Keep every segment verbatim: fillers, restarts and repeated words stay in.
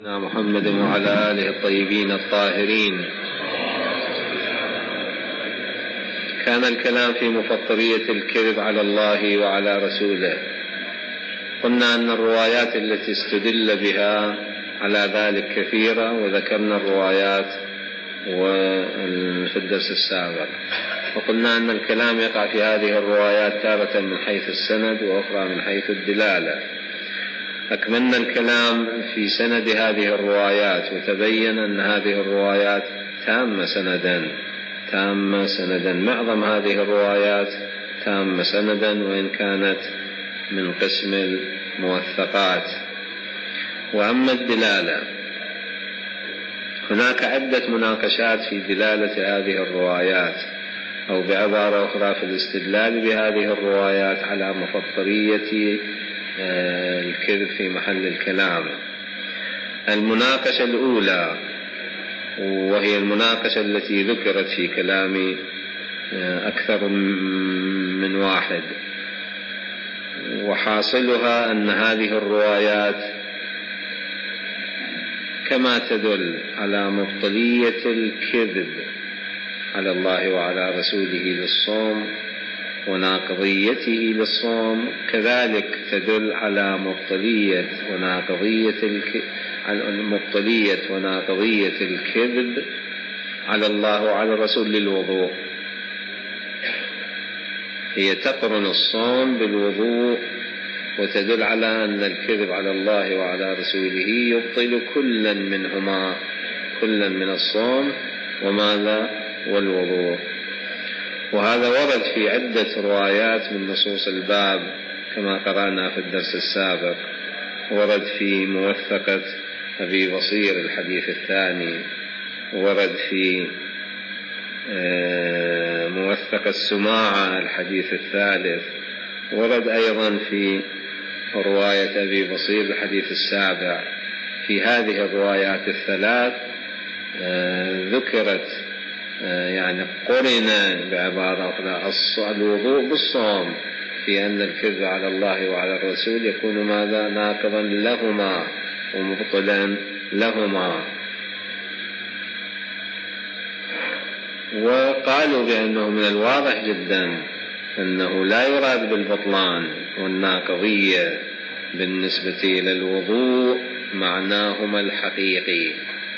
محمد وعلى آله الطيبين الطاهرين. كان الكلام في مفطرية الكذب على الله وعلى رسوله. قلنا أن الروايات التي استدل بها على ذلك كثيرة، وذكرنا الروايات في الدرس السابق، وقلنا أن الكلام يقع في هذه الروايات تارة من حيث السند وأخرى من حيث الدلالة. أكملنا الكلام في سند هذه الروايات، وتبين أن هذه الروايات تامة سندا تامة سندا معظم هذه الروايات تامة سندا، وإن كانت من قسم الموثقات. وأما الدلالة، هناك عدة مناقشات في دلالة هذه الروايات، أو بعبارة أخرى في الاستدلال بهذه الروايات على مفطرية الكذب في محل الكلام. المناقشة الأولى، وهي المناقشة التي ذكرت في كلام أكثر من واحد، وحاصلها أن هذه الروايات كما تدل على مبطلية الكذب على الله وعلى رسوله للصوم وناقضيته للصوم، كذلك تدل على مبطلية وناقضية الك... مبطلية وناقضية الكذب على الله وعلى الرسول للوضوء. هي تقرن الصوم بالوضوء، وتدل على أن الكذب على الله وعلى رسوله يبطل كلا منهما، كلا من الصوم وماذا والوضوء. وهذا ورد في عدة روايات من نصوص الباب كما قرأنا في الدرس السابق. ورد في موثقة أبي بصير الحديث الثاني، ورد في موثقة السماعة الحديث الثالث، ورد أيضا في رواية أبي بصير الحديث السابع. في هذه الروايات الثلاث ذكرت يعني قرن بعبارة أخرى الوضوء بالصوم، في أن الكذب على الله وعلى الرسول يكون ماذا ناقضا لهما ومبطلا لهما. وقالوا بأنه من الواضح جدا أنه لا يراد بالبطلان والناقضية بالنسبة إلى الوضوء معناهما الحقيقي،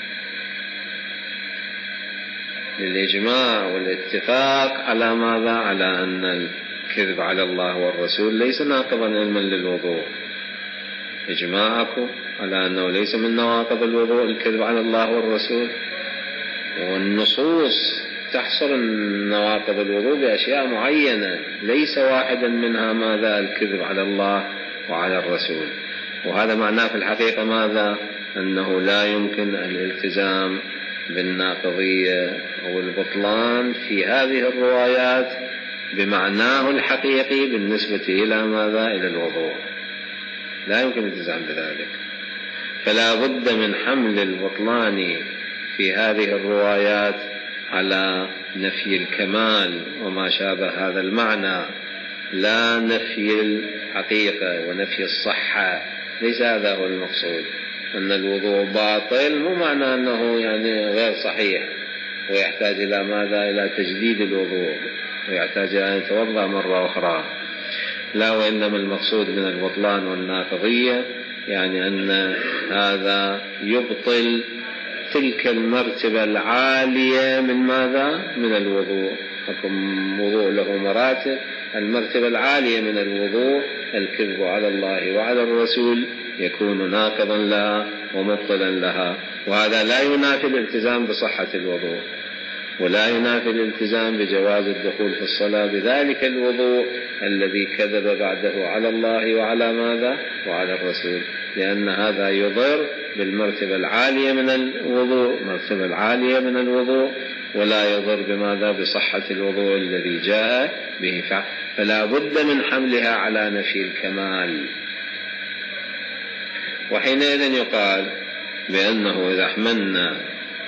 للإجماع والاتفاق على ماذا؟ على أن الكذب على الله والرسول ليس ناقضا علما للوضوء. إجماعكم على أنه ليس من نواقض الوضوء الكذب على الله والرسول، والنصوص تحصر نواقض الوضوء بأشياء معينة، ليس واحدا منها ماذا الكذب على الله وعلى الرسول. وهذا معناه في الحقيقة ماذا؟ أنه لا يمكن الالتزام بالناقضية أو البطلان في هذه الروايات بمعناه الحقيقي بالنسبة إلى ماذا؟ إلى الوضوء، لا يمكن الالتزام بذلك. فلا بد من حمل البطلان في هذه الروايات على نفي الكمال وما شابه هذا المعنى، لا نفي الحقيقة ونفي الصحة. ليس هذا هو المقصود. أن الوضوء باطل مو معنى أنه يعني غير صحيح ويحتاج إلى ماذا؟ إلى تجديد الوضوء، ويحتاج إلى أن يتوضأ مرة أخرى. لا، وإنما المقصود من البطلان والناقضية يعني أن هذا يبطل تلك المرتبة العالية من ماذا؟ من الوضوء. حكم وضوء له مراتب، المرتبة العالية من الوضوء الكذب على الله وعلى الرسول يكون ناقضا لها ومبطلا لها. وهذا لا ينافي الالتزام بصحة الوضوء، ولا ينافي الالتزام بجواز الدخول في الصلاة بذلك الوضوء الذي كذب بعده على الله وعلى ماذا؟ وعلى الرسول، لأن هذا يضر بالمرتبة العالية من الوضوء، المرتبة العالية من الوضوء، ولا يضر بماذا؟ بصحة الوضوء الذي جاء به. فلا بد من حملها على نفي الكمال. وحينئذ يقال بأنه إذا حملنا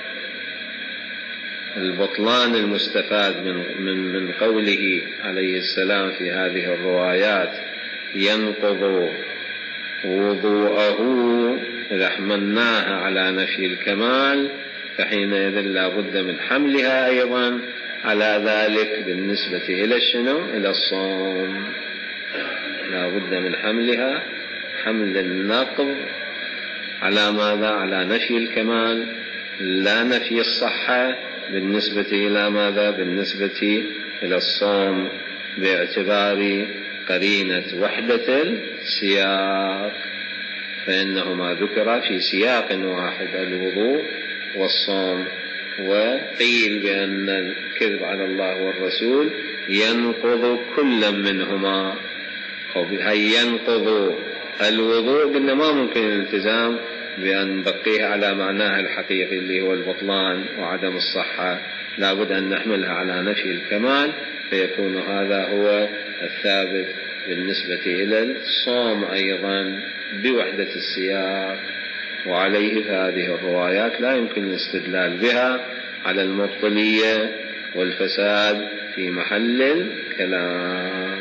البطلان المستفاد من, من, من قوله عليه السلام في هذه الروايات ينقض وضوءه إذا حملناها على نفي الكمال فحينئذ لا بد من حملها أيضا على ذلك بالنسبة إلى الشنو؟ إلى الصوم. لا بد من حملها حمل النقض على ماذا؟ على نفي الكمال لا نفي الصحة بالنسبة إلى ماذا؟ بالنسبة إلى الصوم باعتبار قرينة وحدة السياق، فإنهما ذكر في سياق واحد الوضوء والصوم. وقيل بأن الكذب على الله والرسول ينقض كل منهما، هي ينقض الوضوء قلنا ما ممكن الالتزام بأن نبقيه على معناها الحقيقي اللي هو البطلان وعدم الصحة، لابد أن نحملها على نفي الكمال فيكون هذا هو الثابت بالنسبة إلى الصوم أيضا بوحدة السياق. وعليه فهذه الروايات لا يمكن الاستدلال بها على المبطلية والفساد في محل الكلام.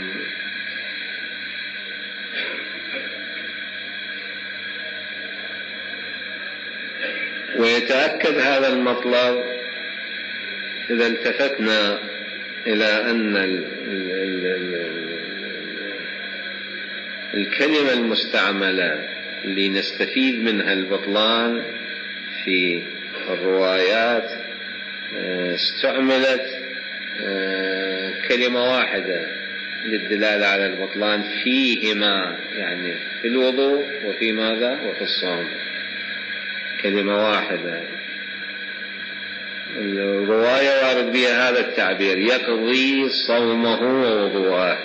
ويتأكد هذا المطلب إذا التفتنا إلى أن ال ال ال الكلمة المستعملة اللي نستفيد منها البطلان في الروايات استعملت كلمة واحدة للدلالة على البطلان فيهما، يعني في الوضوء وفي ماذا؟ وفي الصوم، كلمة واحدة. الرواية وارد بها هذا التعبير يقضي صومه ووضوءه،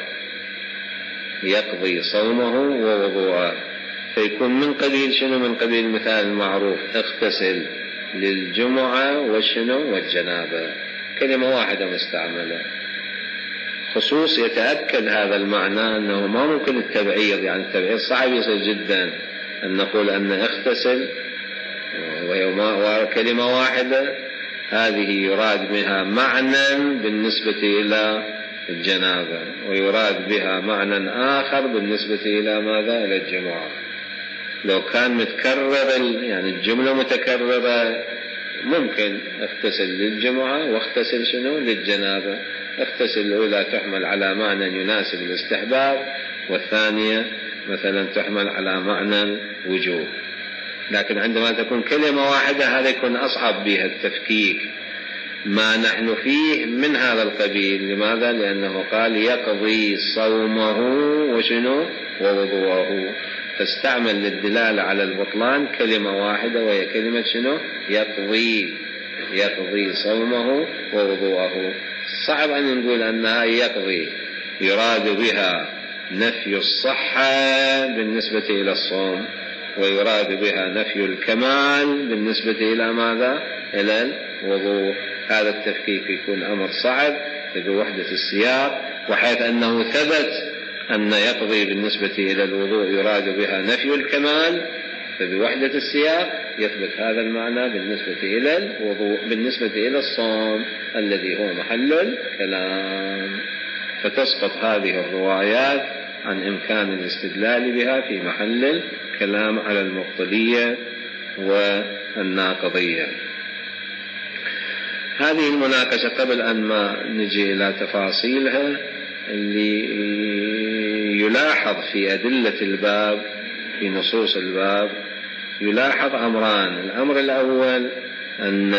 يقضي صومه ووضوءه، فيكون من قبيل شنو؟ من قبيل المثال المعروف اغتسل للجمعة والشنو؟ والجنابة، كلمة واحدة مستعملة. خصوص يتأكد هذا المعنى أنه ما ممكن التبعيض، يعني التبعيض صعب يصير جدا أن نقول أن اغتسل وهي كلمة واحدة، هذه يراد بها معنى بالنسبة إلى الجنابة ويراد بها معنى آخر بالنسبة إلى ماذا؟ إلى الجمعة. لو كان متكرر يعني الجملة متكررة ممكن اغتسل للجمعة واغتسل شنو؟ للجنابة. اغتسل الأولى تحمل على معنى يناسب الاستحباب، والثانية مثلا تحمل على معنى وجوب. لكن عندما تكون كلمة واحدة هذا يكون أصعب بها التفكيك. ما نحن فيه من هذا القبيل. لماذا؟ لأنه قال يقضي صومه وشنو؟ ووضوءه، فاستعمل للدلالة على البطلان كلمة واحدة وهي كلمة شنو؟ يقضي، يقضي صومه ووضوءه. صعب أن نقول أنها يقضي يراد بها نفي الصحة بالنسبة إلى الصوم، ويراد بها نفي الكمال بالنسبة إلى ماذا؟ إلى الوضوء. هذا التفكيك يكون أمر صعب بوحدة السياق، وحيث أنه ثبت أن يقضي بالنسبة إلى الوضوء يراد بها نفي الكمال، فبوحدة السياق يثبت هذا المعنى بالنسبة إلى الوضوء بالنسبة إلى الصوم الذي هو محل الكلام، فتسقط هذه الروايات عن إمكان الاستدلال بها في محل الكلام على المبطلية والناقضية. هذه المناقشة قبل أن ما نجي إلى تفاصيلها اللي يلاحظ في أدلة الباب في نصوص الباب يلاحظ أمران. الأمر الأول أن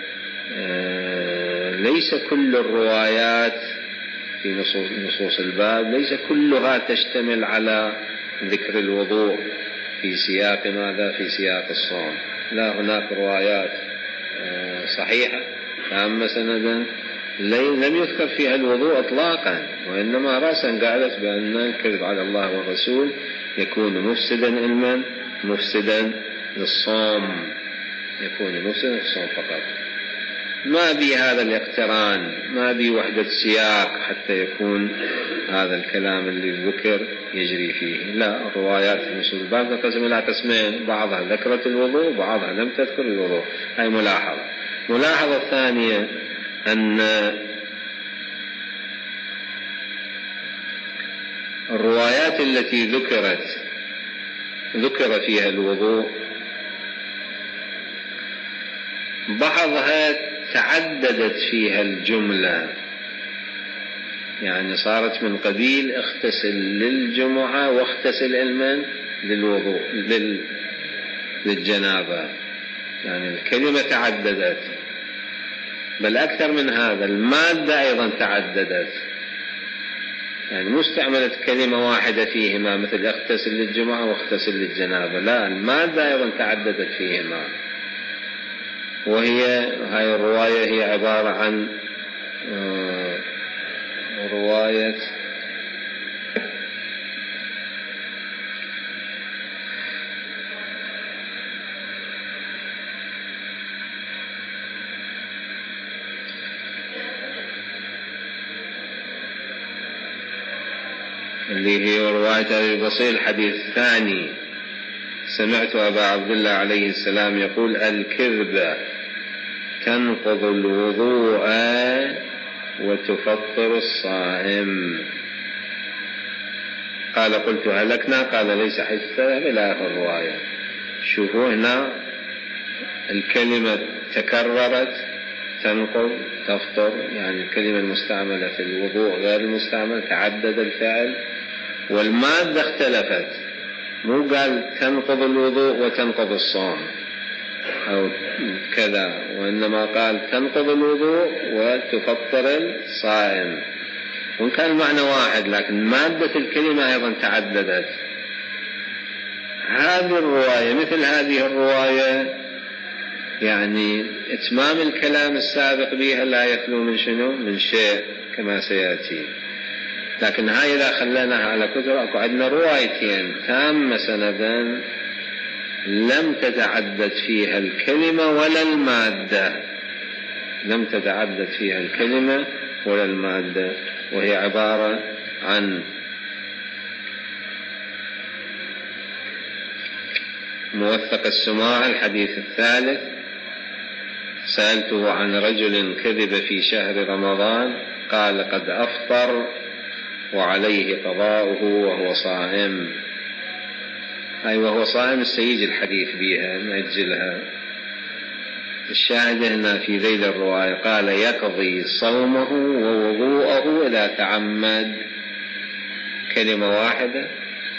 ليس كل الروايات في نصوص الباب ليس كلها تشتمل على ذكر الوضوء في سياق ماذا؟ في سياق الصوم. لا، هناك روايات صحيحة تامة سندا لم يذكر فيها الوضوء إطلاقا، وإنما رأسا قالت بأن الكذب على الله والرسول يكون مفسدا علما مفسدا للصوم، يكون مفسدا للصوم فقط. ما بي هذا الاقتران، ما بي وحدة سياق حتى يكون هذا الكلام اللي ذكر يجري فيه. لا، الروايات في نصوص الباب تنقسم إلى قسمين، بعضها ذكرت الوضوء وبعضها لم تذكر الوضوء. هاي ملاحظة. ملاحظة الثانية أن الروايات التي ذكرت ذكر فيها الوضوء، بعضها تعددت فيها الجملة، يعني صارت من قبيل اغتسل للجمعة واغتسل المن للوضوء لل... للجنابة، يعني الكلمة تعددت. بل أكثر من هذا، المادة أيضا تعددت، يعني مو استعملت كلمة واحدة فيهما مثل اغتسل للجمعة واغتسل للجنابة، لا، المادة أيضا تعددت فيهما. وهي هاي الرواية هي عبارة عن رواية اللي هي رواية أبي بصير الحديث الثاني: سمعت أبا عبد الله عليه السلام يقول: الكذبة تنقض الوضوء وتفطر الصائم. قال: قلت: هلكنا؟ قال: ليس حتى إلى آخر الرواية. شوفوا هنا الكلمة تكررت، تنقض تفطر، يعني الكلمة المستعملة في الوضوء غير المستعمل، تعدد الفعل، والمادة اختلفت، مو قال تنقض الوضوء وتنقض الصوم أو كذا، وإنما قال تنقض الوضوء وتفطر الصائم، وإن كان المعنى واحد لكن مادة الكلمة أيضا تعددت. هذه الرواية مثل هذه الرواية يعني إتمام الكلام السابق بها لا يخلو من شنو؟ من شيء كما سيأتي. لكن هاي إذا خليناها على كثر، أكو عندنا روايتين تامة سندا لم تتعدد فيها الكلمة ولا المادة، لم تتعدد فيها الكلمة ولا المادة، وهي عبارة عن موثق السماع الحديث الثالث: سألته عن رجل كذب في شهر رمضان قال: قد أفطر وعليه قضاؤه وهو صائم. أي وهو صائم سيجي الحديث بها نأجلها. الشاهد هنا في ذيل الرواية قال: يقضي صومه ووضوءه إذا تعمد. كلمة واحدة،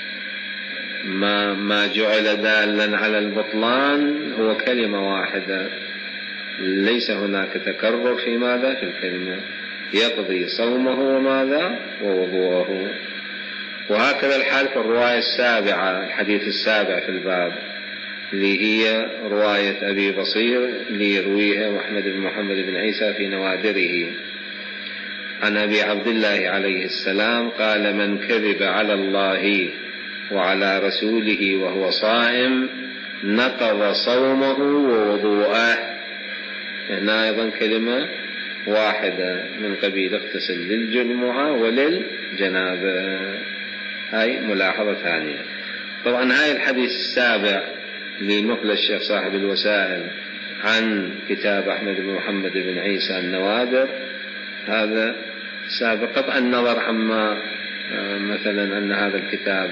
ما ما جعل دالا على البطلان، هو كلمة واحدة، ليس هناك تكرر في ماذا؟ في الكلمة. يقضي صومه وماذا؟ ووضوءه. وهكذا الحال في الرواية السابعة، الحديث السابع في الباب، اللي هي رواية أبي بصير اللي يرويها محمد بن محمد بن عيسى في نوادره عن أبي عبد الله عليه السلام قال: من كذب على الله وعلى رسوله وهو صائم نقض صومه ووضوءه. هنا أيضا كلمة واحدة من قبيل اغتسل للجمعة وللجنابة. هاي ملاحظة ثانية. طبعا هاي الحديث السابع لنقل الشيخ صاحب الوسائل عن كتاب أحمد بن محمد بن عيسى النوادر، هذا سابق قطع النظر عما مثلا أن هذا الكتاب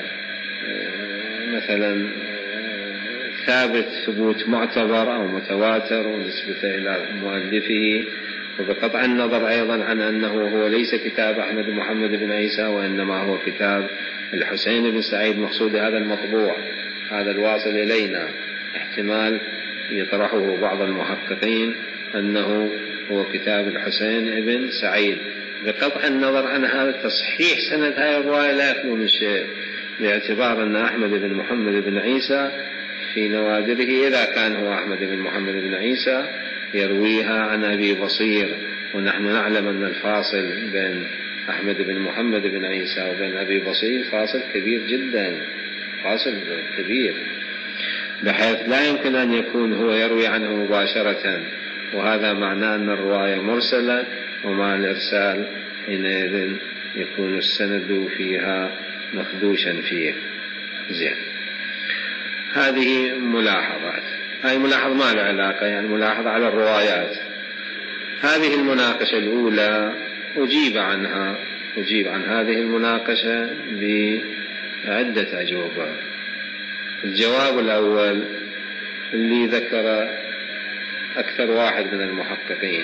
مثلا ثابت ثبوت معتبر أو متواتر ونسبته إلى مؤلفه، وبقطع النظر أيضا عن أنه هو ليس كتاب أحمد محمد بن عيسى وإنما هو كتاب الحسين بن سعيد. مقصود هذا المطبوع، هذا الواصل إلينا، احتمال يطرحه بعض المحققين أنه هو كتاب الحسين بن سعيد. بقطع النظر عن هذا تصحيح سند هذه الرواية لا يخلو من شيء، باعتبار أن أحمد بن محمد بن عيسى في نوادره، إذا كان هو أحمد بن محمد بن عيسى، يرويها عن أبي بصير، ونحن نعلم أن الفاصل بين أحمد بن محمد بن عيسى وبين أبي بصير فاصل كبير جدا، فاصل كبير، بحيث لا يمكن أن يكون هو يروي عنه مباشرة، وهذا معناه أن الرواية مرسلة، ومع الإرسال حينئذ يكون السند فيها مخدوشا فيه. زين، هذه ملاحظات، هذه ملاحظة ما لها علاقة، يعني ملاحظة على الروايات. هذه المناقشة الأولى أجيب عنها، أجيب عن هذه المناقشة بعدة أجوبة. الجواب الأول اللي ذكر أكثر واحد من المحققين،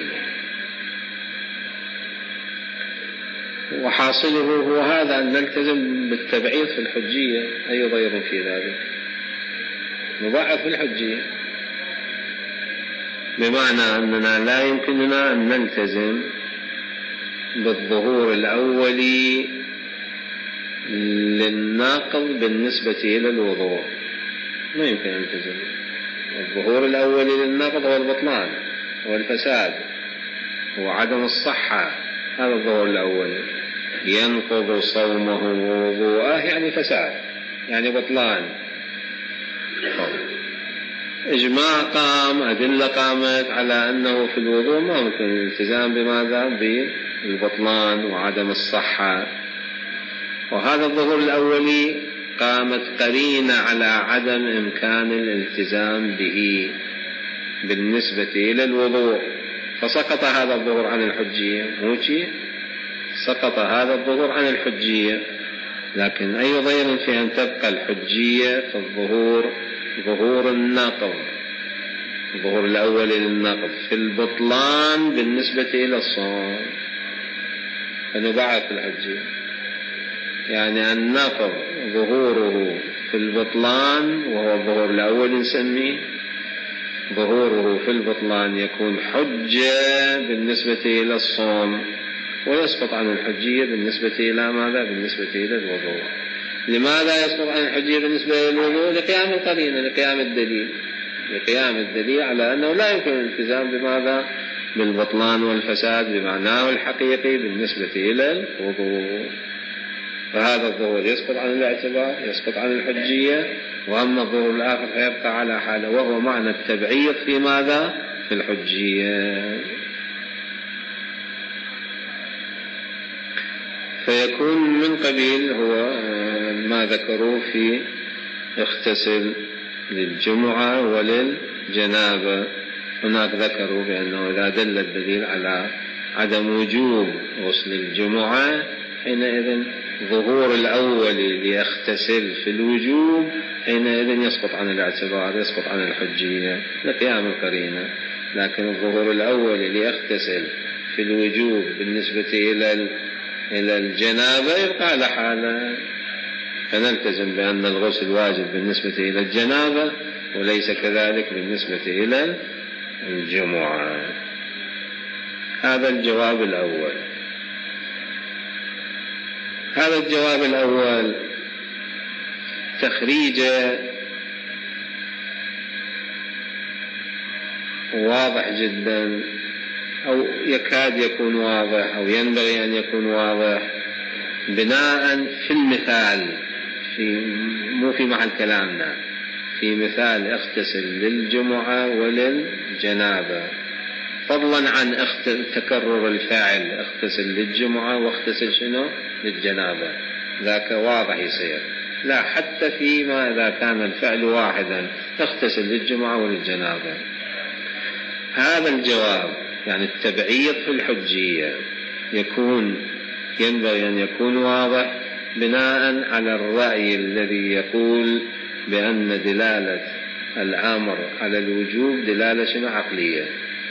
وحاصله هو هذا أن نلتزم بالتبعيض في الحجية. أي ضير في ذلك؟ نضعف في الحجية، بمعنى أننا لا يمكننا أن نلتزم بالظهور الأولي للناقض بالنسبة إلى الوضوء. ما يمكن أن نلتزم. الظهور الأولي للناقض هو البطلان والفساد وعدم الصحة. هذا الظهور الأولي ينقض صومه ووضوءه، يعني فساد، يعني بطلان. إجماع قام، أدلة قامت على أنه في الوضوء ما يمكن الالتزام بماذا؟ بالبطلان وعدم الصحة. وهذا الظهور الأولي قامت قرينة على عدم إمكان الالتزام به بالنسبة إلى الوضوء، فسقط هذا الظهور عن الحجية. موشي سقط هذا الظهور عن الحجية، لكن أي ضير في أن تبقى الحجية في الظهور ظهور الناقض، الظهور الأول للناقض في البطلان بالنسبة إلى الصوم، فنضعف الحجية. يعني الناقض ظهوره في البطلان وهو الظهور الأول نسميه ظهوره في البطلان يكون حجة بالنسبة إلى الصوم، ويسقط عن الحجية بالنسبة إلى ماذا؟ بالنسبة إلى الوضوء. لماذا يسقط عن الحجية بالنسبة إلى الوضوء؟ لقيام القرينة، لقيام الدليل، لقيام الدليل على أنه لا يمكن الالتزام بماذا؟ بالبطلان والفساد بمعناه الحقيقي بالنسبة إلى الوضوء. فهذا الظهور يسقط عن الاعتبار، يسقط عن الحجية. وأما الظهور الآخر فيبقى على حاله، وهو معنى التبعيض في ماذا؟ في الحجية. فيكون من قبيل هو ما ذكروا في اغتسل للجمعة وللجنابة. هناك ذكروا بأنه إذا دل الدليل على عدم وجوب غسل الجمعة حينئذ ظهور الأول ليغتسل في الوجوب حينئذ يسقط عن الاعتبار، يسقط عن الحجية لقيام القرينة. لكن الظهور الأول ليغتسل في الوجوب بالنسبة إلى إلى الجنابة يبقى على حاله، فنلتزم بأن الغسل واجب بالنسبة إلى الجنابة وليس كذلك بالنسبة إلى الجمعة. هذا الجواب الأول. هذا الجواب الأول تخريجه واضح جدا، أو يكاد يكون واضح، أو ينبغي أن يكون واضح بناء في المثال، في مو في محل كلامنا، في مثال اغتسل للجمعة وللجنابة، فضلا عن تكرر الفاعل اغتسل للجمعة واغتسل شنو للجنابة، ذاك واضح يصير. لا، حتى فيما إذا كان الفعل واحدا اغتسل للجمعة وللجنابة. هذا الجواب يعني التبعيض في الحجية يكون ينبغي أن يكون واضح بناء على الرأي الذي يقول بأن دلالة الأمر على الوجوب دلالة شنو عقلية،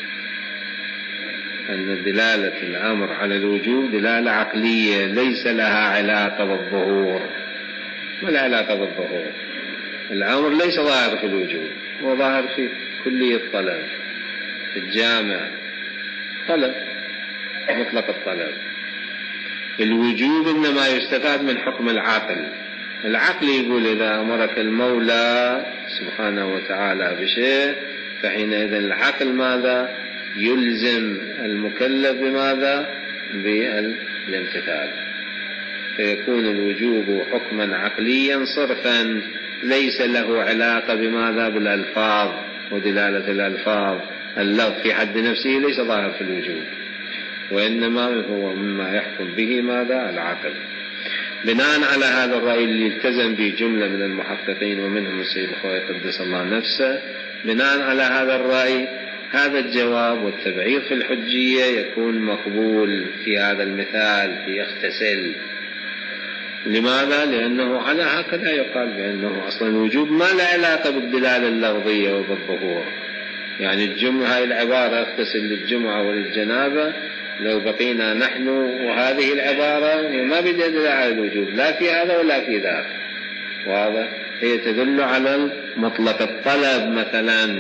أن دلالة الأمر على الوجوب دلالة عقلية ليس لها علاقة بالظهور، ما لها علاقة بالظهور. الأمر ليس ظاهر في الوجوب، هو ظاهر في كلية الطلب، في الجامع طلب مطلق الطلب. الوجوب إنما يستفاد من حكم العقل. العقل يقول إذا أمرك المولى سبحانه وتعالى بشيء فحينئذ العقل ماذا؟ يلزم المكلف بماذا؟ بالامتثال. فيكون الوجوب حكما عقليا صرفا ليس له علاقة بماذا؟ بالألفاظ ودلالة الألفاظ. اللفظ في حد نفسه ليس ظاهر في الوجوب، وإنما هو مما يحكم به ماذا؟ العقل. بناء على هذا الرأي اللي التزم به جملة من المحققين ومنهم السيد الخوئي قدس الله نفسه، بناء على هذا الرأي هذا الجواب والتبعيض في الحجية يكون مقبول في هذا المثال في يغتسل. لماذا؟ لأنه على هكذا يقال بأنه أصلا الوجوب ما له علاقة بالدلالة اللفظية وبالظهور. يعني الجمعة هاي العبارة اغتسل للجمعة وللجنابة، لو بقينا نحن وهذه العبارة هي ما بدل على الوجوب لا في هذا ولا في ذاك. واضح؟ هي تدل على مطلق الطلب مثلا.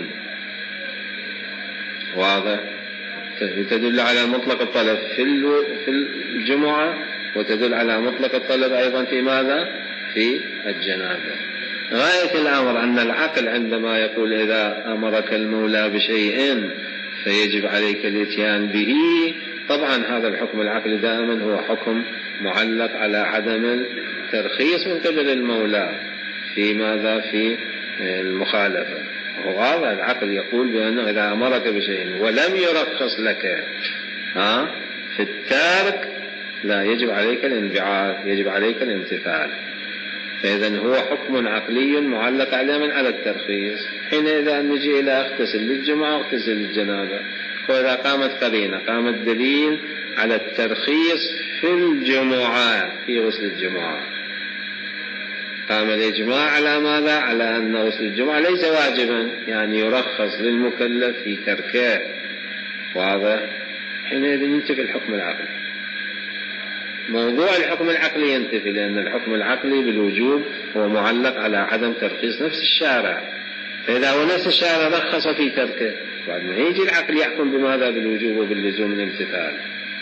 واضح؟ تدل على مطلق الطلب في الجمعة، وتدل على مطلق الطلب أيضا في ماذا؟ في الجنابة. غاية الأمر أن العقل عندما يقول إذا أمرك المولى بشيء فيجب عليك الاتيان به، طبعا هذا الحكم العقلي دائما هو حكم معلق على عدم الترخيص من قبل المولى في ماذا؟ في المخالفة. وهذا العقل يقول بأنه إذا أمرك بشيء ولم يرخص لك ها في الترك لا يجب عليك الانبعاث، يجب عليك الامتثال. فإذا هو حكم عقلي معلق على على الترخيص. حينئذ نجي إلى اغتسل للجمعة واغتسل للجنابة، وإذا قامت قرينة قامت دليل على الترخيص في الجمعة في غسل الجمعة، قام الإجماع على ماذا؟ على أن غسل الجمعة ليس واجبا، يعني يرخص للمكلف في تركه. واضح؟ حينئذ ينتفي الحكم العقلي. موضوع الحكم العقلي ينتفي، لأن الحكم العقلي بالوجوب هو معلق على عدم ترخيص نفس الشارع. فإذا هو نفس الشارع رخص في تركه، بعد ما يجي العقل يحكم بماذا؟ بالوجوب وباللزوم الامتثال.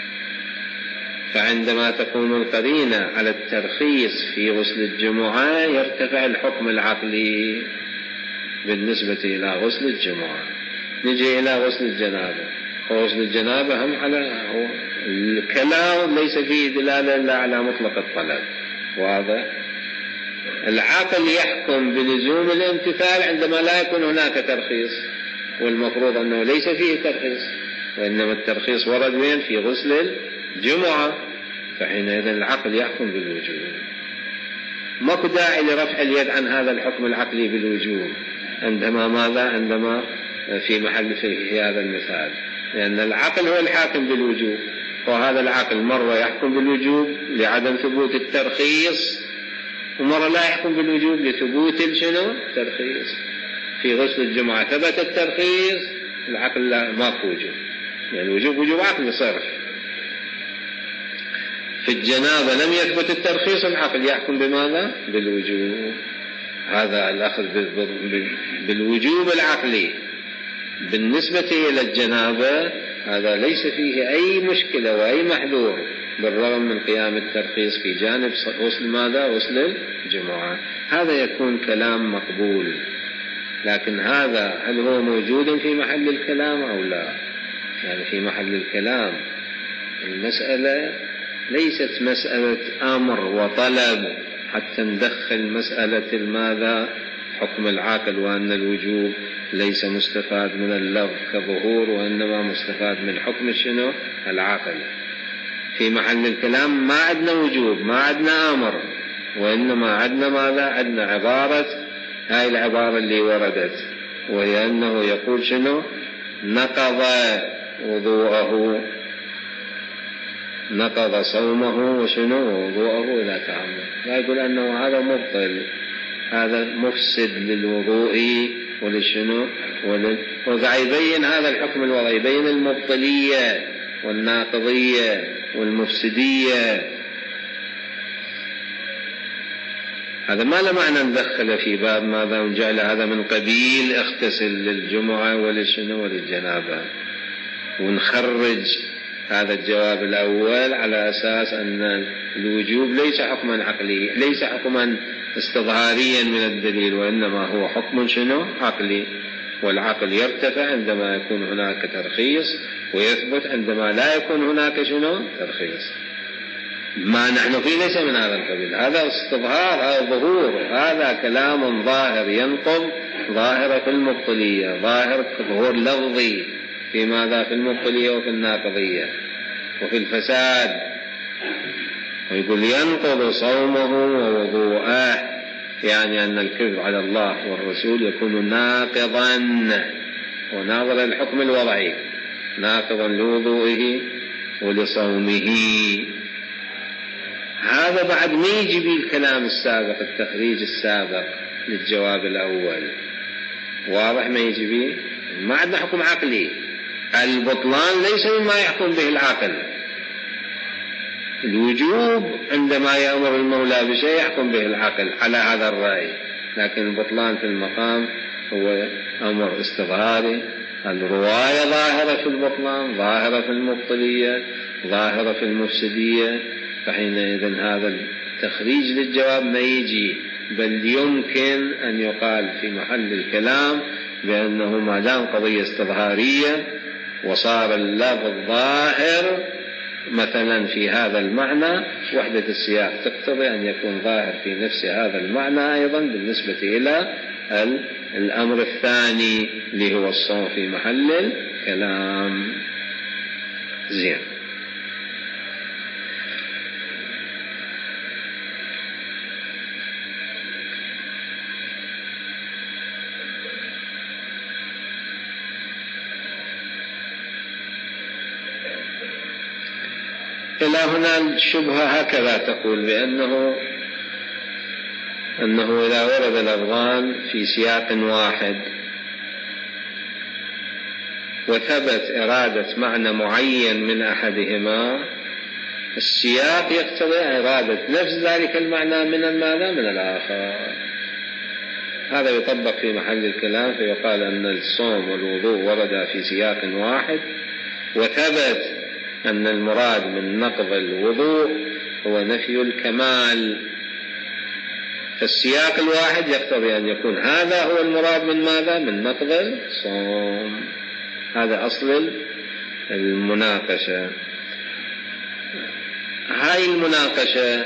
فعندما تكون القرينة على الترخيص في غسل الجمعة يرتفع الحكم العقلي بالنسبة إلى غسل الجمعة. نجي إلى غسل الجنابة. غسل الجنابة هم على هو الكلام ليس فيه دلالة إلا على مطلق الطلب. واضح؟ العقل يحكم بلزوم الامتثال عندما لا يكون هناك ترخيص، والمفروض أنه ليس فيه ترخيص، وإنما الترخيص ورد وين؟ في غسل الجمعة. فحينئذ العقل يحكم بالوجوب. ماكو داعي لرفع اليد عن هذا الحكم العقلي بالوجوب عندما ماذا؟ عندما في محل في هذا المثال، لأن العقل هو الحاكم بالوجوب، وهذا العقل مرة يحكم بالوجوب لعدم ثبوت الترخيص، ومرة لا يحكم بالوجوب لثبوت الشنو؟ الترخيص. في غسل الجمعة ثبت الترخيص، العقل لا ماكو وجوب، يعني الوجوب وجوب عقلي صرف. في الجنابة لم يثبت الترخيص، العقل يحكم بماذا؟ بالوجوب. هذا الأخذ بالوجوب العقلي بالنسبة إلى الجنابة هذا ليس فيه أي مشكلة وأي محذور، بالرغم من قيام الترخيص في جانب غسل ماذا؟ غسل الجمعة. هذا يكون كلام مقبول. لكن هذا هل هو موجود في محل الكلام أو لا؟ يعني في محل الكلام المسألة ليست مسألة أمر وطلب حتى ندخل مسألة ماذا؟ حكم العقل، وأن الوجوب ليس مستفاد من اللفظ كظهور، وإنما مستفاد من حكم الشنو؟ العقل. في محل الكلام ما عندنا وجوب، ما عندنا أمر، وإنما عندنا ماذا؟ عندنا عبارة، هاي العبارة اللي وردت، وهي أنه يقول شنو؟ نقض وضوءه، نقض صومه وشنو؟ وضوءه إذا تعمد. لا يقول أنه هذا مبطل، هذا مفسد للوضوء وللشنو؟ ولل... وقاعد يبين هذا الحكم الوضعي، يبين المبطلية والناقضية والمفسدية. هذا ما له معنى ندخل في باب ماذا؟ ونجعل هذا من قبيل اغتسل للجمعة وللشنو؟ وللجنابة، ونخرج هذا الجواب الأول على أساس أن الوجوب ليس حكما عقلي، ليس حكما استظهاريا من الدليل، وإنما هو حكم شنو؟ عقلي. والعقل يرتفع عندما يكون هناك ترخيص، ويثبت عندما لا يكون هناك شنو؟ ترخيص. ما نحن فيه ليس من هذا القبيل، هذا استظهار، هذا ظهور، هذا كلام ظاهر ينقض ظاهرة المبطلية، ظاهر ظهور لفظي في ماذا؟ في المبطلية وفي الناقضية وفي الفساد. ويقول ينقض صومه ووضوءه، يعني أن الكذب على الله والرسول يكون ناقضا، وناظر الحكم الوضعي، ناقضا لوضوئه ولصومه. هذا هذا بعد ما يجي به الكلام السابق، التخريج السابق للجواب الأول، واضح ما يجي به؟ ما عندنا حكم عقلي. البطلان ليس مما يحكم به العقل. الوجوب عندما يأمر المولى بشيء يحكم به العقل على هذا الرأي، لكن البطلان في المقام هو أمر استظهاري. الرواية ظاهرة في البطلان، ظاهرة في المبطلية، ظاهرة في المفسدية، فحينئذ هذا التخريج للجواب ما يجي، بل يمكن أن يقال في محل الكلام بأنه ما دام قضية استظهارية وصار اللفظ ظاهر مثلا في هذا المعنى، وحدة السياق تقتضي أن يكون ظاهر في نفس هذا المعنى أيضا بالنسبة إلى الأمر الثاني اللي هو الصوم في محل الكلام. زين. إلى هنا الشبهة هكذا تقول بأنه أنه إذا ورد الألفظان في سياق واحد وثبت إرادة معنى معين من أحدهما، السياق يقتضي إرادة نفس ذلك المعنى من المعنى من الآخر. هذا يطبق في محل الكلام، فيقال أن الصوم والوضوء ورد في سياق واحد وثبت أن المراد من نقض الوضوء هو نفي الكمال، فالسياق الواحد يقتضي أن يكون هذا هو المراد من ماذا؟ من نقض الصوم. هذا أصل المناقشة. هاي المناقشة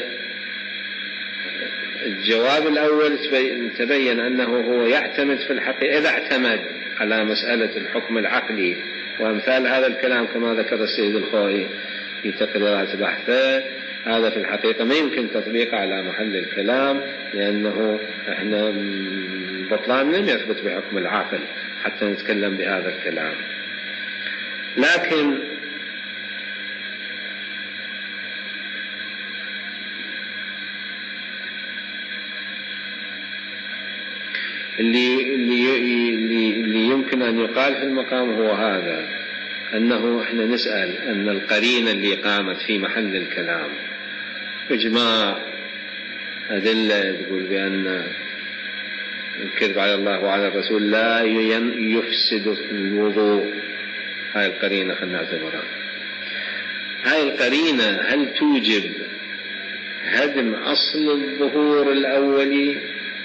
الجواب الأول تبين أنه هو يعتمد في الحقيقة، إذا اعتمد على مسألة الحكم العقلي وأمثال هذا الكلام كما ذكر السيد الخوئي في تقريرات بحثه، هذا في الحقيقة ما يمكن تطبيقه على محل الكلام، لأنه احنا بطلان لم يثبت بحكم العقل حتى نتكلم بهذا الكلام. لكن اللي, اللي, اللي يمكن أن يقال في المقام هو هذا، أنه احنا نسأل أن القرينة اللي قامت في محل الكلام إجماع أدلة تقول بأن الكذب على الله وعلى الرسول لا يفسد الوضوء، هاي القرينة خلنا نعتبرها. هاي القرينة هل توجب هدم أصل الظهور الأولي؟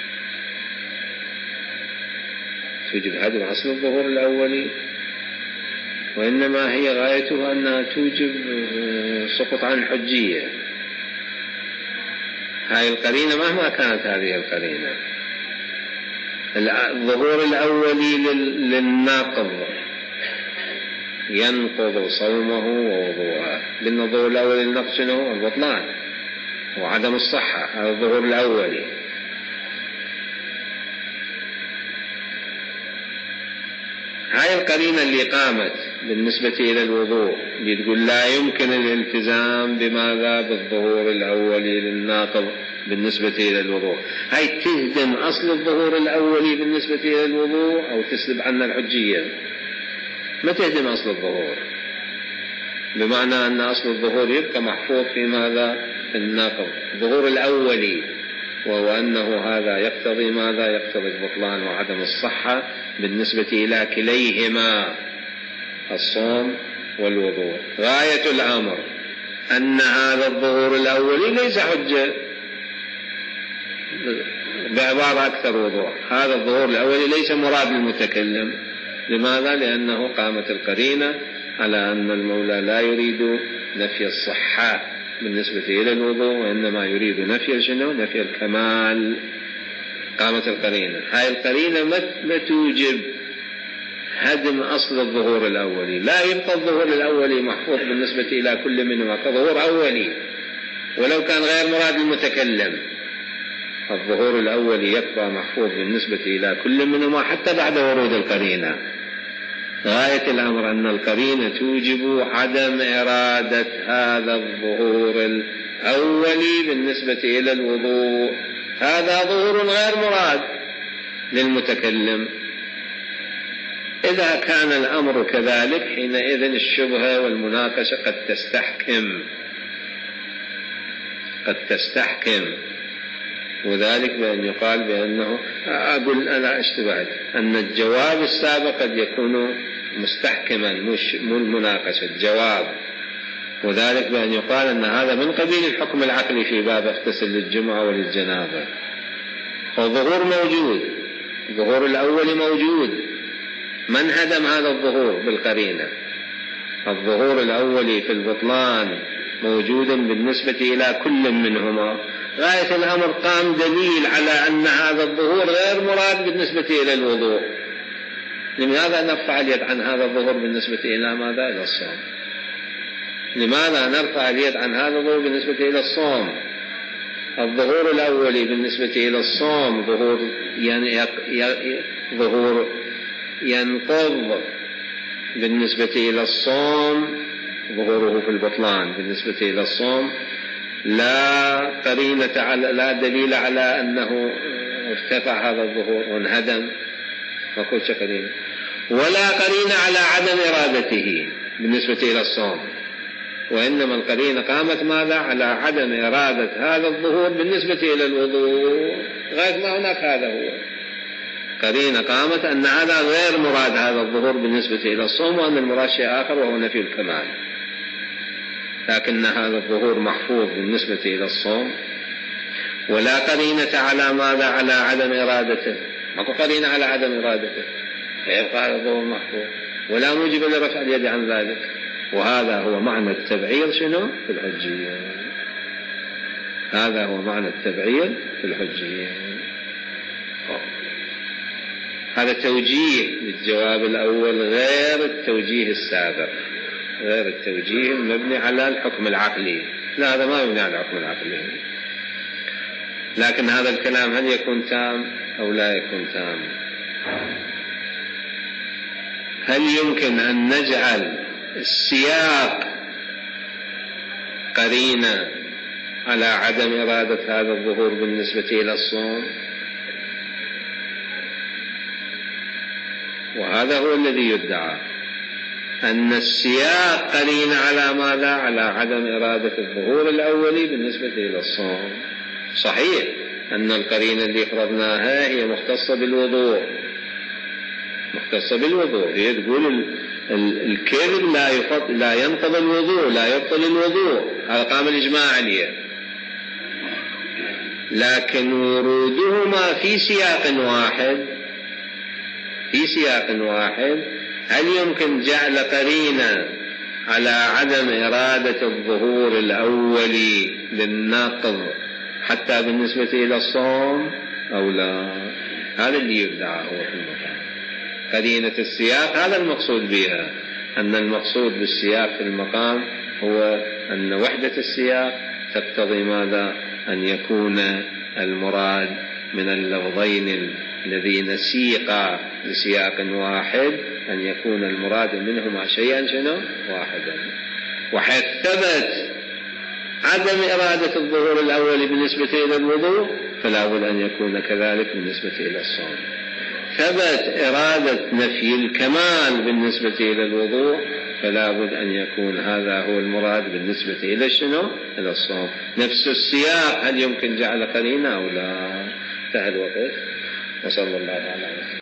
توجب هدم أصل الظهور الأولي، وإنما هي غايتها أنها توجب سقط عن الحجية. هاي القرينة مهما كانت هذه القرينة، الظهور الأولي للناقض ينقض صومه ووضوءه، لأن الظهور الأولي للنقض شنو؟ البطلان وعدم الصحة، هذا الظهور الأولي. هاي القرينة اللي قامت بالنسبة إلى الوضوء اللي تقول لا يمكن الالتزام بماذا؟ بالظهور الأولي للناقض بالنسبة إلى الوضوء. هاي تهدم أصل الظهور الأولي بالنسبة إلى الوضوء أو تسلب عنا الحجية؟ ما تهدم أصل الظهور، بمعنى أن أصل الظهور يبقى محفوظ في ماذا؟ الناقض الظهور الأولي، وهو أنه هذا يقتضي ماذا؟ يقتضي البطلان وعدم الصحة بالنسبة إلى كليهما الصوم والوضوء. غاية الأمر أن هذا الظهور الأولي ليس حجة، بعبارة أكثر وضوح، هذا الظهور الأولي ليس مراد المتكلم. لماذا؟ لأنه قامت القرينة على أن المولى لا يريد نفي الصحة بالنسبة إلى الوضوء، وإنما يريد نفي شنو؟ نفي الكمال. قامت القرينة، هاي القرينة ما توجب هدم أصل الظهور الأولي، لا يبقى الظهور الأولي محفوظ بالنسبة إلى كل منهما كظهور أولي ولو كان غير مراد المتكلم. الظهور الأولي يبقى محفوظ بالنسبة إلى كل منهما حتى بعد ورود القرينة. غاية الأمر أن القرينة توجب عدم إرادة هذا الظهور أولي بالنسبة إلى الوضوء، هذا ظهور غير مراد للمتكلم. إذا كان الأمر كذلك حينئذ الشبهة والمناقشة قد تستحكم قد تستحكم وذلك بأن يقال بأنه أقول أنا أشتبه أن الجواب السابق قد يكون مستحكما مش مو المناقشة الجواب، وذلك بأن يقال أن هذا من قبيل الحكم العقلي في باب اغتسل للجمعة وللجنابة. فالظهور موجود، الظهور الأول موجود، من هدم هذا الظهور بالقرينة؟ الظهور الأولي في البطلان موجود بالنسبة إلى كل منهما، غاية الأمر قام دليل على أن هذا الظهور غير مراد بالنسبة إلى الوضوء. لماذا نرفع اليد عن هذا الظهور بالنسبة إلى ماذا؟ إلى الصوم. لماذا نرفع اليد عن هذا الظهور بالنسبة إلى الصوم؟ الظهور الأولي بالنسبة إلى الصوم ظهور يعني ظهور ينقض بالنسبة إلى الصوم، ظهوره في البطلان بالنسبة إلى الصوم لا قرينة على لا دليل على أنه ارتفع هذا الظهور وانهدم، ما كل شيء قرينة، ولا قرينة على عدم إرادته بالنسبة إلى الصوم، وإنما القرينة قامت ماذا؟ على عدم إرادة هذا الظهور بالنسبة إلى الوضوء. غاية ما هناك هذا هو قرينة قامت أن هذا غير مراد هذا الظهور بالنسبة إلى الصوم، وأن المراد شيء آخر وهو نفي الكمال، لكن هذا الظهور محفوظ بالنسبة إلى الصوم، ولا قرينة على ماذا؟ على عدم إرادته، ماكو قرينة على عدم إرادته، فيبقى هذا الظهور محفوظ ولا موجب لرفع اليد عن ذلك. وهذا هو معنى التبعير شنو؟ في الحجية. هذا هو معنى التبعير في الحجية. هذا توجيه للجواب الأول غير التوجيه السابق، غير التوجيه المبني على الحكم العقلي، لا هذا ما يبني على الحكم العقلي. لكن هذا الكلام هل يكون تام أو لا يكون تام؟ هل يمكن أن نجعل السياق قرينة على عدم إرادة هذا الظهور بالنسبة إلى الصوم؟ وهذا هو الذي يدعى، أن السياق قرينة على ماذا؟ على عدم إرادة الظهور الأولي بالنسبة إلى الصوم. صحيح أن القرينة اللي فرضناها هي مختصة بالوضوء، مختصة بالوضوء، هي تقول الكذب لا لا ينقض الوضوء، لا يبطل الوضوء، هذا قام الإجماع عليه. لكن ورودهما في سياق واحد في سياق واحد هل يمكن جعل قرينة على عدم إرادة الظهور الأولي للنقض حتى بالنسبة إلى الصوم أو لا؟ هذا اللي يدعى هو في المقام قرينة السياق. هذا المقصود بها، أن المقصود بالسياق في المقام هو أن وحدة السياق تقتضي ماذا؟ أن يكون المراد من اللفظين الذين سيقا لسياق واحد أن يكون المراد منهما شيئا شنو؟ واحدا. وحيث ثبت عدم إرادة الظهور الأول بالنسبة إلى الوضوء فلا بد أن يكون كذلك بالنسبة إلى الصوم. ثبت إرادة نفي الكمال بالنسبة إلى الوضوء فلا بد أن يكون هذا هو المراد بالنسبة إلى شنو؟ إلى الصوم. نفس السياق هل يمكن جعل قرينة أو لا؟ انتهى الوقت، وصلى الله على وسلم.